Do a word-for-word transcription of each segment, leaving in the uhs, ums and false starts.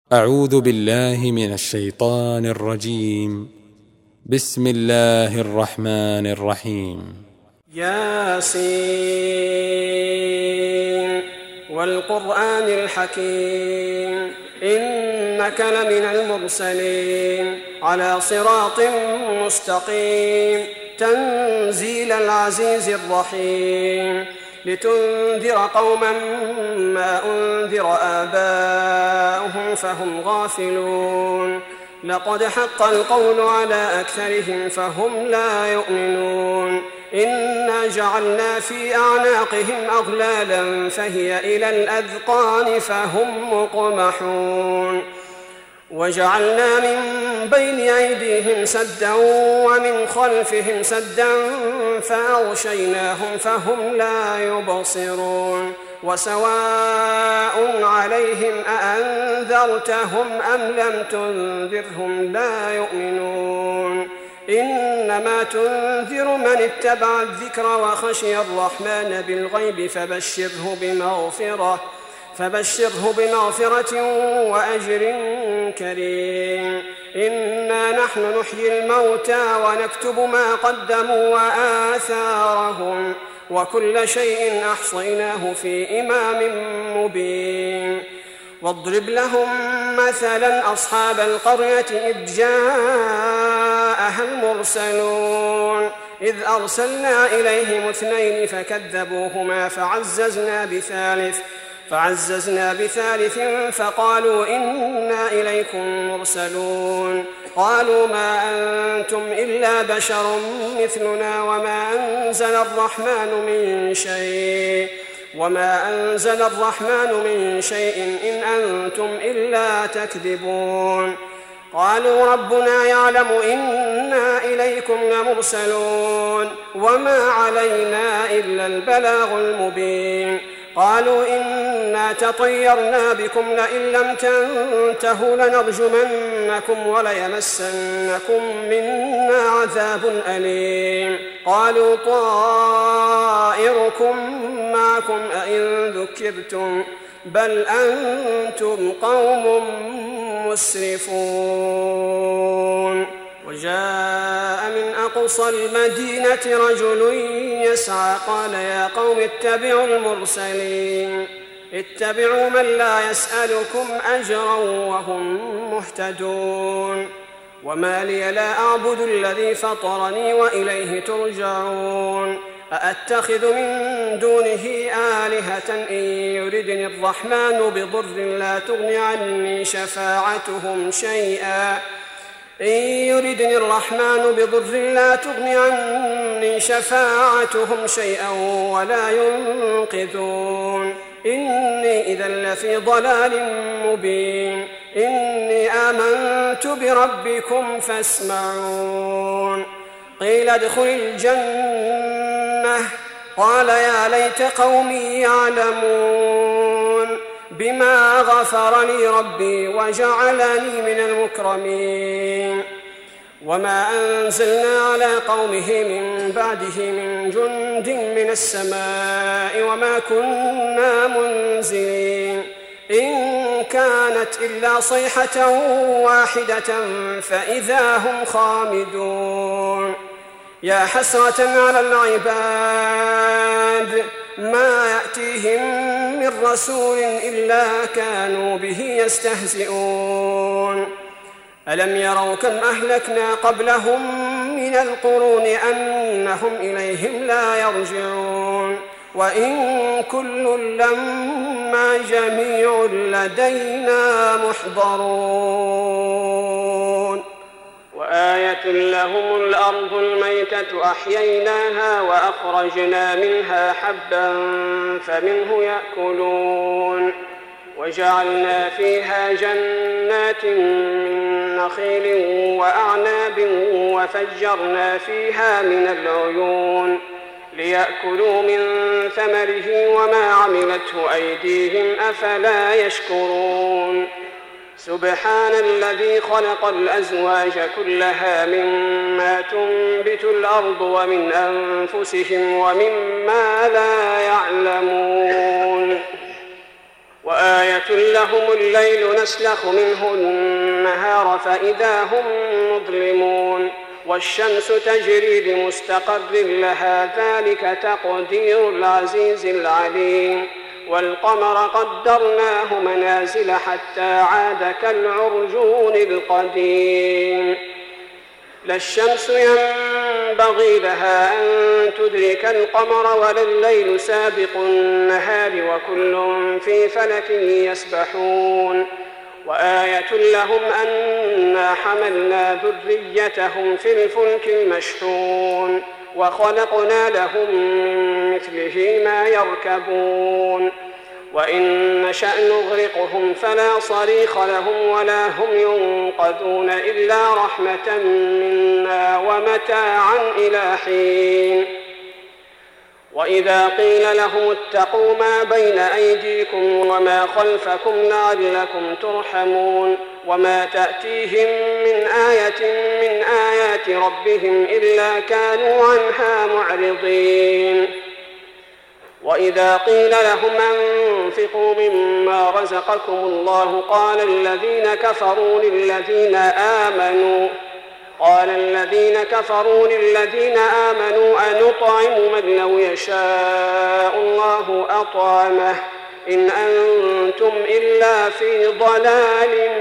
أعوذ بالله من الشيطان الرجيم. بسم الله الرحمن الرحيم. ياسين والقرآن الحكيم إنك لمن المرسلين على صراط مستقيم تنزيل العزيز الرحيم لتنذر قوما ما أنذر آباؤهم فهم غافلون لقد حق القول على أكثرهم فهم لا يؤمنون إنا جعلنا في أعناقهم أغلالا فهي إلى الأذقان فهم مقمحون وجعلنا من بين أيديهم سدا ومن خلفهم سدا فأغشيناهم فهم لا يبصرون وسواء عليهم أأنذرتهم أم لم تنذرهم لا يؤمنون إنما تنذر من اتبع الذكر وخشي الرحمن بالغيب فبشره بمغفرة فبشره بمغفرة وأجر كريم إنا نحن نحيي الموتى ونكتب ما قدموا وآثارهم وكل شيء أحصيناه في إمام مبين واضرب لهم مثلا أصحاب القرية إذ جاءها المرسلون إذ أرسلنا إليهم اثنين فكذبوهما فعززنا بثالث فعززنا بثالث فقالوا إنا إليكم مرسلون قالوا ما أنتم إلا بشر مثلنا وما أنزل الرحمن من شيء وما أنزل الرحمن من شيء إن أنتم إلا تكذبون قالوا ربنا يعلم إنا إليكم لمرسلون وما علينا إلا البلاغ المبين قالوا إنا تطيرنا بكم لئن لم تنتهوا لنرجمنكم وليمسنكم منا عذاب أليم قالوا طائركم معكم أئن ذكرتم بل أنتم قوم مسرفون وجاء من أقصى المدينة رجل يسعى قال يا قوم اتبعوا المرسلين اتبعوا من لا يسألكم أجرا وهم مهتدون وما لي لا أعبد الذي فطرني وإليه ترجعون أأتخذ من دونه آلهة إن يردني الرحمن بضر لا تغن عني شفاعتهم شيئا إن يردني الرحمن بضر لا تغن عني شفاعتهم شيئا ولا ينقذون إني إذا لفي ضلال مبين إني آمنت بربكم فاسمعون قيل ادخل الجنة قال يا ليت قومي يعلمون بما غفر لي ربي وجعلني من المكرمين وما أنزلنا على قومه من بعده من جند من السماء وما كنا منزلين إن كانت إلا صيحة واحدة فإذا هم خامدون يا حسرة على العباد ما يأتيهم من رسول إلا كانوا به يستهزئون ألم يروا كم أهلكنا قبلهم من القرون أنهم إليهم لا يرجعون وإن كل لما جميع لدينا محضرون وآية لهم الأرض الميتة أحييناها وأخرجنا منها حبا فمنه يأكلون وجعلنا فيها جنات من نخيل وأعناب وفجرنا فيها من العيون ليأكلوا من ثمره وما عملته أيديهم أفلا يشكرون سبحان الذي خلق الأزواج كلها مما تنبت الأرض ومن أنفسهم ومما لا يعلمون وآية لهم الليل نسلخ منه النهار فإذا هم مظلمون والشمس تجري لمستقر لها ذلك تقدير العزيز العليم والقمر قدرناه منازل حتى عاد كالعرجون القديم لا الشمس ينبغي لها أن تدرك القمر ولا الليل سابق النهار وكل في فلك يسبحون وآية لهم أنا حملنا ذريتهم في الفلك المشحون وخلقنا لهم من مثله ما يركبون وإن نشأ نغرقهم فلا صريخ لهم ولا هم ينقذون إلا رحمة منا ومتاعا إلى حين وإذا قيل لهم اتقوا ما بين أيديكم وما خلفكم لعلكم ترحمون وما تأتيهم من آية من آيات ربهم إلا كانوا عنها معرضين وإذا قيل لهم أنفقوا مما رزقكم الله قال الذين كفروا للذين آمنوا قال الذين كفروا للذين آمنوا أنطعم من لو يشاء الله أطعمه إن أنتم إلا في ضلال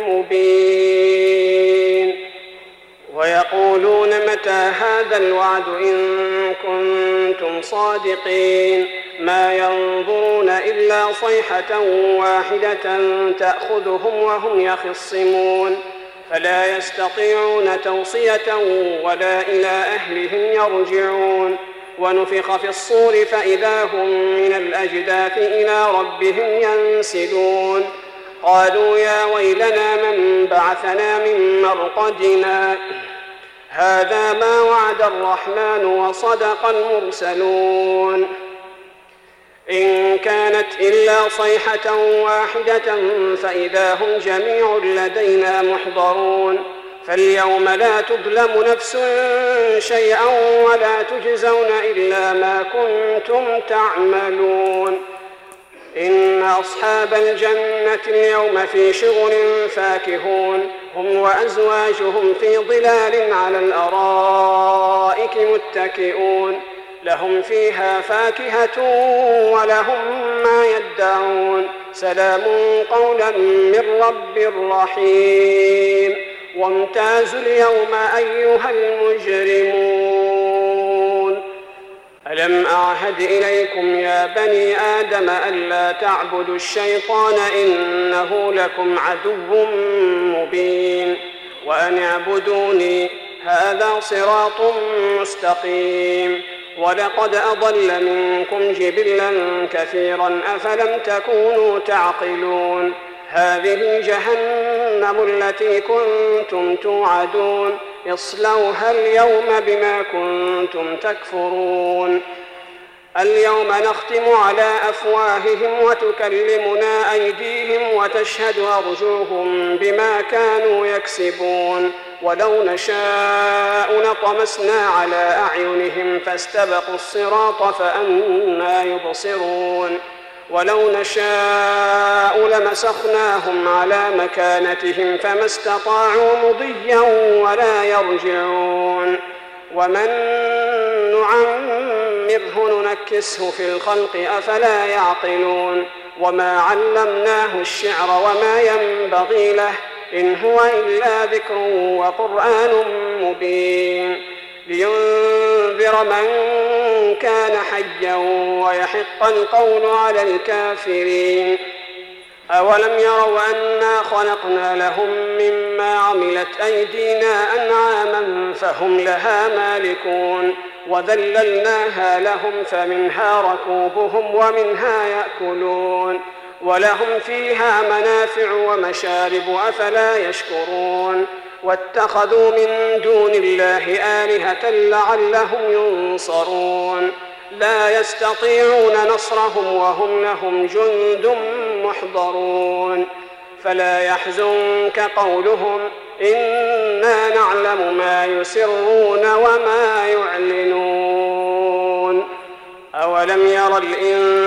مبين ويقولون متى هذا الوعد إن كنتم صادقين ما ينظرون إلا صيحة واحدة تأخذهم وهم يخصمون فلا يستطيعون توصية ولا إلى أهلهم يرجعون ونفخ في الصور فإذا هم من الأجداث إلى ربهم ينسلون قالوا يا ويلنا من بعثنا من مرقدنا هذا ما وعد الرحمن وصدق المرسلون إن كانت إلا صيحة واحدة فإذا هم جميع لدينا محضرون فاليوم لا تظلم نفس شيئا ولا تجزون إلا ما كنتم تعملون إن أصحاب الجنة اليوم في شغل فاكهون هم وأزواجهم في ظلال على الأرائك متكئون لهم فيها فاكهة ولهم ما يدعون سلام قولا من رب رحيم وامتازوا اليوم أيها المجرمون ألم أعهد إليكم يا بني آدم ألا تعبدوا الشيطان إنه لكم عدو مبين وأن اعبدوني هذا صراط مستقيم ولقد أضل منكم جبلا كثيرا أفلم تكونوا تعقلون هذه جهنم التي كنتم توعدون اصلوها اليوم بما كنتم تكفرون اليوم نختم على أفواههم وتكلمنا أيديهم وتشهد أرجلهم بما كانوا يكسبون ولو نشاء لطمسنا على أعينهم فاستبقوا الصراط فأنى يبصرون ولو نشاء لمسخناهم على مكانتهم فما استطاعوا مضيا ولا يرجعون ومن نعمره ننكسه في الخلق أفلا يعقلون وما علمناه الشعر وما ينبغي له إن هو إلا ذكر وقرآن مبين لينذر من كان حيا ويحق القول على الكافرين أولم يروا أنا خلقنا لهم مما عملت أيدينا أنعاما فهم لها مالكون وذللناها لهم فمنها ركوبهم ومنها يأكلون ولهم فيها منافع ومشارب أفلا يشكرون واتخذوا من دون الله آلهة لعلهم ينصرون لا يستطيعون نصرهم وهم لهم جند محضرون فلا يحزنك قولهم إنا نعلم ما يسرون وما يعلنون أولم ير الإنسان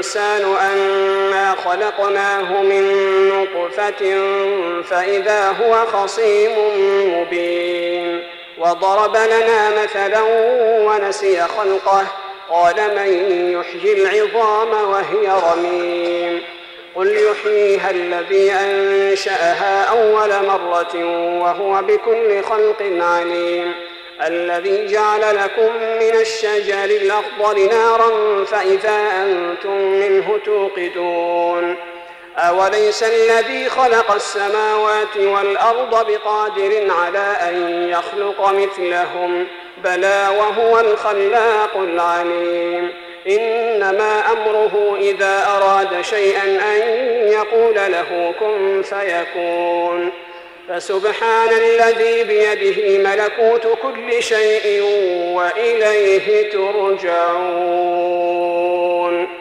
الإنسان أنا خلقناه من نطفة فإذا هو خصيم مبين وضرب لنا مثلا ونسي خلقه قال من يحيي العظام وهي رميم قل يحييها الذي أنشأها أول مرة وهو بكل خلق عليم الذي جعل لكم من الشجر الأخضر نارا فإذا أنتم منه توقدون أوليس الذي خلق السماوات والأرض بقادر على أن يخلق مثلهم بلى وهو الخلاق العليم إنما أمره إذا أراد شيئا أن يقول له كن فيكون فسبحان الذي بيده ملكوت كل شيء وإليه ترجعون.